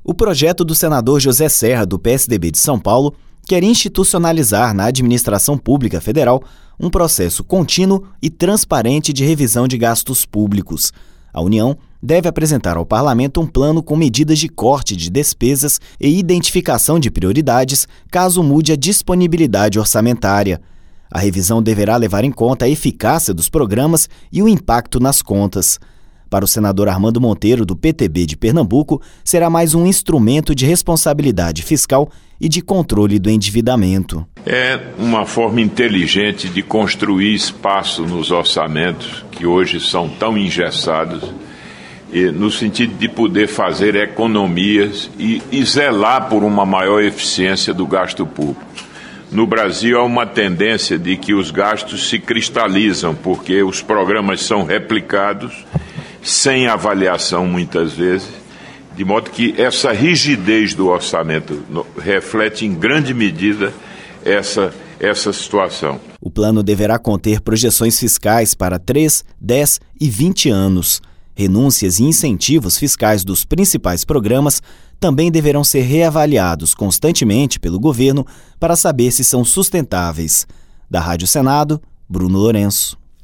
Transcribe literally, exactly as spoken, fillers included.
O projeto do senador José Serra, do P S D B de São Paulo, quer institucionalizar na administração pública federal um processo contínuo e transparente de revisão de gastos públicos. A União deve apresentar ao Parlamento um plano com medidas de corte de despesas e identificação de prioridades caso mude a disponibilidade orçamentária. A revisão deverá levar em conta a eficácia dos programas e o impacto nas contas. Para o senador Armando Monteiro, do P T B de Pernambuco, será mais um instrumento de responsabilidade fiscal e de controle do endividamento. É uma forma inteligente de construir espaço nos orçamentos, que hoje são tão engessados, e no sentido de poder fazer economias e, e zelar por uma maior eficiência do gasto público. No Brasil, há uma tendência de que os gastos se cristalizam, porque os programas são replicados, sem avaliação muitas vezes, de modo que essa rigidez do orçamento reflete em grande medida essa, essa situação. O plano deverá conter projeções fiscais para três, dez e vinte anos. Renúncias e incentivos fiscais dos principais programas também deverão ser reavaliados constantemente pelo governo para saber se são sustentáveis. Da Rádio Senado, Bruno Lourenço.